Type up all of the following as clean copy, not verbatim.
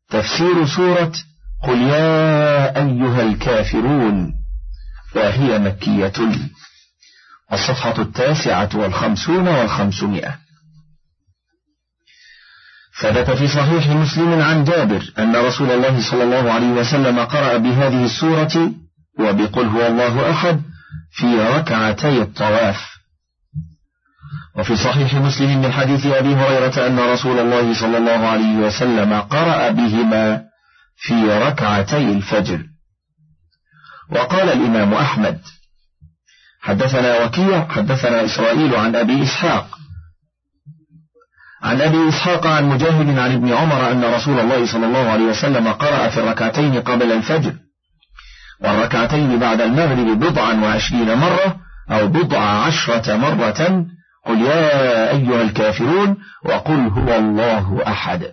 تفسير سورة قل يا أيها الكافرون، وهي مكية. الصفحة 59 و500. ثبت في صحيح مسلم عن جابر أن رسول الله صلى الله عليه وسلم قرأ بهذه السورة وبقل هو الله أحد في ركعتي الطواف. وفي صحيح مسلم من حديث أبي هريرة أن رسول الله صلى الله عليه وسلم قرأ بهما في ركعتي الفجر. وقال الإمام أحمد حدثنا وكيع حدثنا إسرائيل عن أبي إسحاق عن مجاهد عن ابن عمر أن رسول الله صلى الله عليه وسلم قرأ في الركعتين قبل الفجر والركعتين بعد المغرب 29 مرة أو 10 مرة قل يا أيها الكافرون وقل هو الله أحد.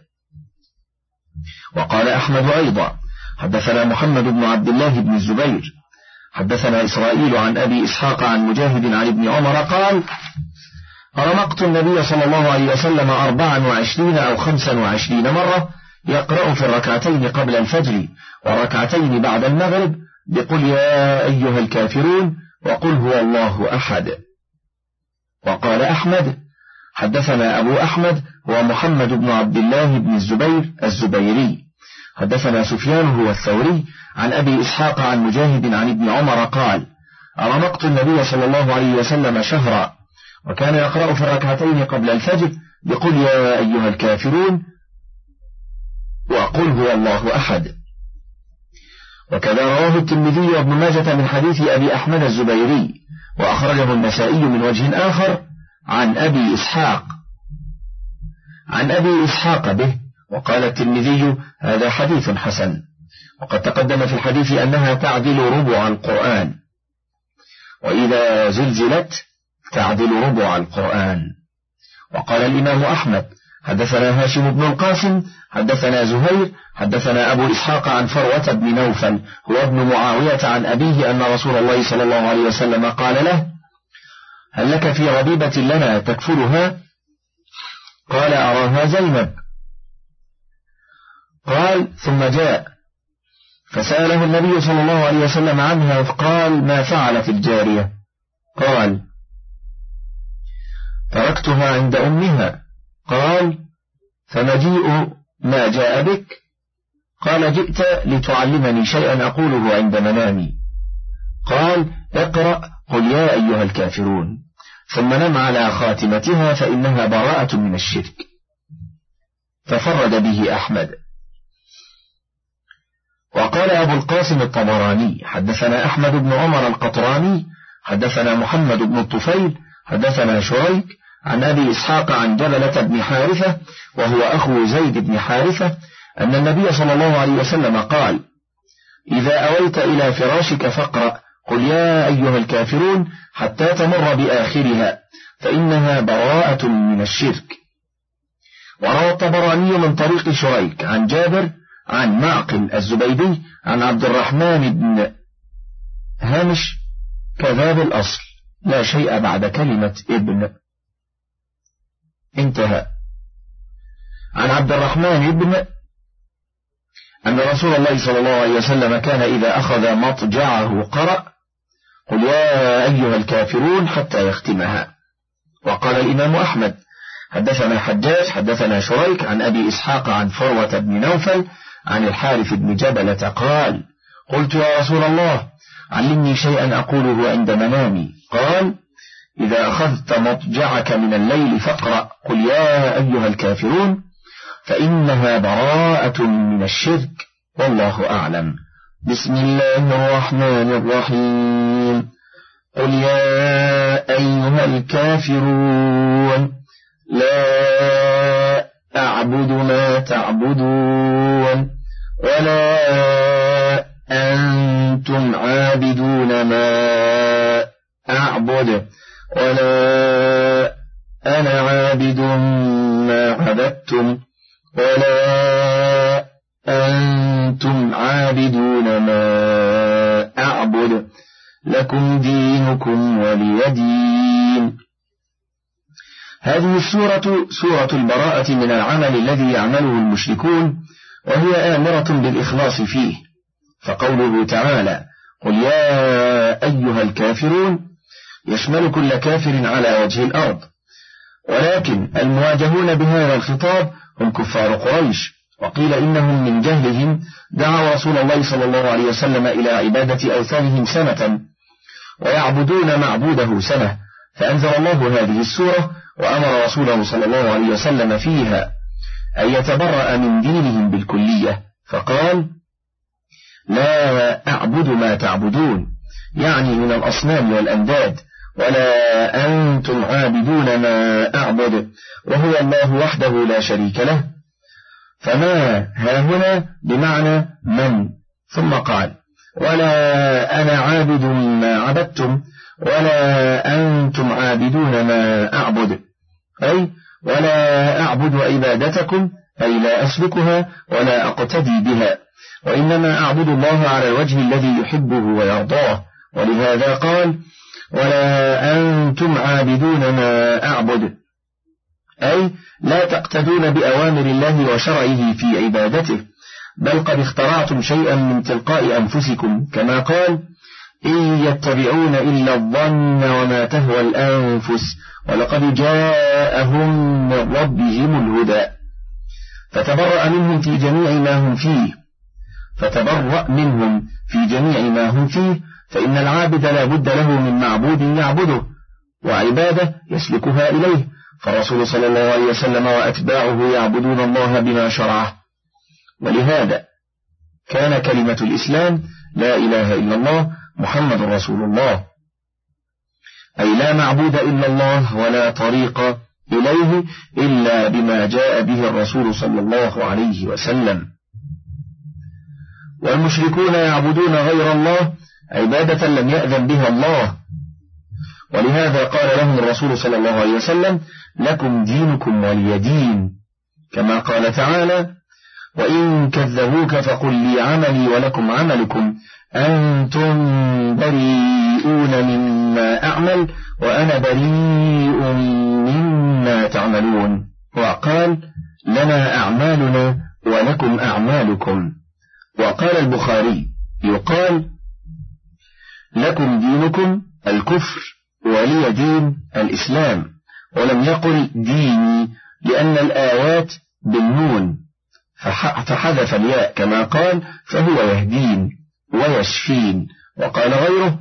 وقال أحمد أيضا حدثنا محمد بن عبد الله بن الزبير حدثنا إسرائيل عن أبي إسحاق عن مجاهد عن ابن عمر قال رمقت النبي صلى الله عليه وسلم 24 أو 25 مرة يقرأ في الركعتين قبل الفجر والركعتين بعد المغرب بقل يا أيها الكافرون وقل هو الله أحد. وقال أحمد حدثنا أبو أحمد هو محمد بن عبد الله بن الزبير الزبيري حدثنا سفيان هو الثوري عن أبي إسحاق عن مجاهد عن ابن عمر قال رمقت النبي صلى الله عليه وسلم شهرا وكان يقرأ في الركعتين قبل الفجر بقل يا أيها الكافرون وقل هو الله أحد. وكذا رواه الترمذي وابن ماجة من حديث أبي أحمد الزبيري وأخرجه النسائي من وجه آخر عن أبي إسحاق به. وقال الترمذي هذا حديث حسن. وقد تقدم في الحديث أنها تعدل ربع القرآن، وإذا زلزلت تعدل ربع القرآن. وقال الإمام أحمد حدثنا هاشم بن القاسم حدثنا زهير حدثنا أبو إسحاق عن فروة بن نوفل هو ابن معاوية عن أبيه أن رسول الله صلى الله عليه وسلم قال له هل لك في ربيبة لنا تكفلها؟ قال أراها زينب. قال ثم جاء فسأله النبي صلى الله عليه وسلم عنها فقال ما فعلت الجارية؟ قال تركتها عند أمها. قال فمجيء ما جاء بك؟ قال جئت لتعلمني شيئا أقوله عند منامي. قال اقرأ قل يا أيها الكافرون ثم نم على خاتمتها فإنها براءة من الشرك. تفرد به أحمد. وقال أبو القاسم الطبراني حدثنا أحمد بن عمر القطراني حدثنا محمد بن الطفيل حدثنا شريك عن أبي إسحاق عن جبلة بن حارثة وهو أخو زيد بن حارثة أن النبي صلى الله عليه وسلم قال إذا أويت إلى فراشك فاقرأ قل يا أيها الكافرون حتى تمر بآخرها فإنها براءة من الشرك. وروى الطبراني من طريق شريك عن جابر عن معقل الزبيدي عن عبد الرحمن بن هامش كذاب الأصل لا شيء بعد كلمة ابن. انتهى. عن عبد الرحمن بن أن رسول الله صلى الله عليه وسلم كان إذا أخذ مضجعه قرأ قل يا أيها الكافرون حتى يختمها. وقال الإمام أحمد حدثنا حجاج حدثنا شريك عن أبي إسحاق عن فروة بن نوفل عن الحارث بن جبلة قال قلت يا رسول الله علمني شيئا أقوله عند منامي. قال إذا أخذت مضجعك من الليل فاقرأ قل يا أيها الكافرون فإنها براءة من الشرك والله أعلم. بسم الله الرحمن الرحيم. قل يا أيها الكافرون لا أعبد ما تعبدون ولا أنتم عابدون ما أعبد ولا أنا عابد ما عبدتم ولا أنتم عابدون ما أعبد لكم دينكم ولي دين. هذه السورة سورة البراءة من العمل الذي يعمله المشركون وهي آمرة بالإخلاص فيه، فقوله تعالى قل يا أيها الكافرون يشمل كل كافر على وجه الأرض، ولكن المواجهون بهذا الخطاب هم كفار قريش، وقيل إنهم من جهلهم دعوا رسول الله صلى الله عليه وسلم إلى عبادة أوثانهم سنة ويعبدون معبوده سنة، فأنزل الله هذه السورة وأمر رسوله صلى الله عليه وسلم فيها أن يتبرأ من دينهم بالكلية، فقال لا أعبد ما تعبدون، يعني من الأصنام والأنداد، ولا أنتم عابدون ما أعبد، وهو الله وحده لا شريك له. فما ها هنا بمعنى من، ثم قال ولا أنا عابد ما عبدتم ولا أنتم عابدون ما أعبد، أي ولا أعبد عبادتكم، أي لا أسلكها ولا أقتدي بها، وإنما أعبد الله على الوجه الذي يحبه ويرضاه، ولهذا قال ولا أنتم عابدون ما أعبد، أي لا تقتدون بأوامر الله وشرعه في عبادته، بل قد اخترعتم شيئا من تلقاء أنفسكم، كما قال إن يتبعون إلا الظن وما تهوى الأنفس ولقد جاءهم من ربهم الهدى. فتبرأ منهم في جميع ما هم فيه، فإن العابد لا بد له من معبود يعبده وعبادة يسلكها إليه، فالرسول صلى الله عليه وسلم وأتباعه يعبدون الله بما شرعه. ولهذا كان كلمة الإسلام لا إله إلا الله محمد رسول الله، أي لا معبود إلا الله ولا طريق إليه إلا بما جاء به الرسول صلى الله عليه وسلم. والمشركون يعبدون غير الله عبادة لم يأذن بها الله، ولهذا قال لهم الرسول صلى الله عليه وسلم لكم دينكم ولي دين، كما قال تعالى وإن كذبوك فقل لي عملي ولكم عملكم أنتم بريئون مما أعمل وأنا بريء مما تعملون، وقال لنا أعمالنا ولكم أعمالكم. وقال البخاري يقال لكم دينكم الكفر ولي دين الإسلام، ولم يقل ديني لأن الآيات بالنون فحذف الياء كما قال فهو يهدين ويشفين. وقال غيره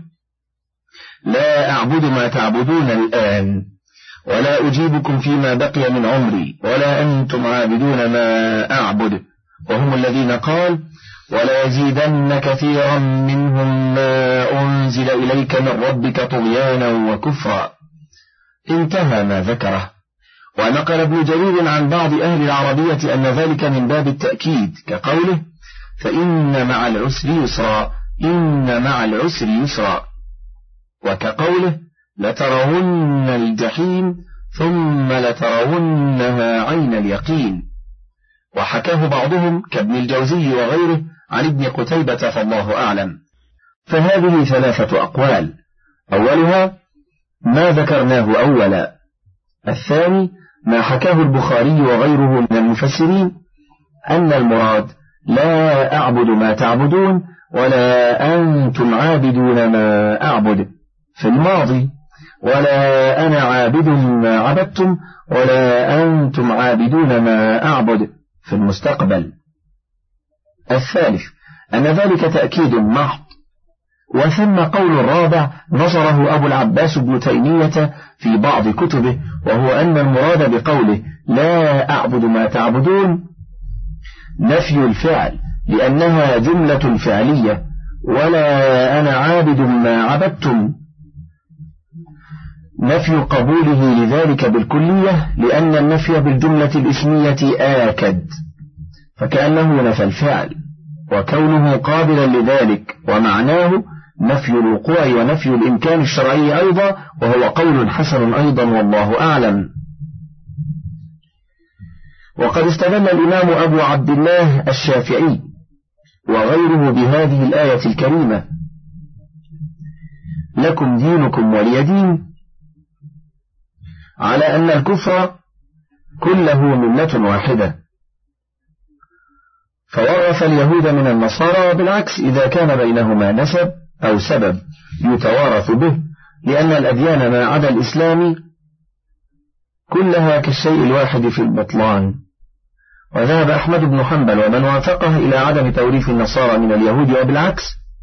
لا أعبد ما تعبدون الآن ولا أجيبكم فيما بقي من عمري ولا أنتم عابدون ما أعبد، وهم الذين قال ولا يزيدن كثيرا منهم ما أنزل إليك من ربك طغيانا وكفرا، انتهى ما ذكره. ونقل ابن جرير عن بعض أهل العربية أن ذلك من باب التأكيد كقوله فإن مع العسر يسرا، إن مع العسر يسرا، وكقوله لترون الجحيم ثم لترونها عين اليقين. وحكاه بعضهم كابن الجوزي وغيره عن ابن قتيبة فالله أعلم. فهذه ثلاثة أقوال، أولها ما ذكرناه أولا، الثاني ما حكاه البخاري وغيره من المفسرين أن المراد لا أعبد ما تعبدون ولا أنتم عابدون ما أعبد في الماضي، ولا أنا عابد ما عبدتم ولا أنتم عابدون ما أعبد في المستقبل. الثالث أن ذلك تأكيد محض. وثم قول الرابع نصره أبو العباس بن تيمية في بعض كتبه، وهو أن المراد بقوله لا أعبد ما تعبدون نفي الفعل لأنها جملة فعلية، ولا أنا عابد ما عبدتم نفي قبوله لذلك بالكلية، لأن النفي بالجملة الاسمية آكد، فكأنه نفى الفعل وكونه قابلا لذلك، ومعناه نفي الوقوع ونفي الإمكان الشرعي أيضا، وهو قول حسن أيضا والله أعلم. وقد استدل الإمام أبو عبد الله الشافعي وغيره بهذه الآية الكريمة لكم دينكم ولي دين على أن الكفر كله ملة واحدة، فورث اليهود من النصارى، وبالعكس إذا كان بينهما نسب أو سبب يتوارث به، لأن الأديان ما عدا الإسلام كلها كالشيء الواحد في البطلان. وذهب أحمد بن حنبل ومن وافقه إلى عدم توريث النصارى من اليهود، وبالعكس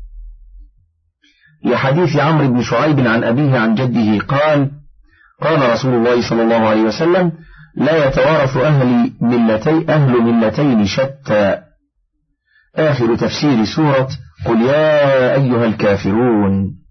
لحديث عمرو بن شعيب عن أبيه عن جده قال: قال رسول الله صلى الله عليه وسلم: لا يتوارث أهل ملتين شتى. آخر تفسير سورة قل يا أيها الكافرون.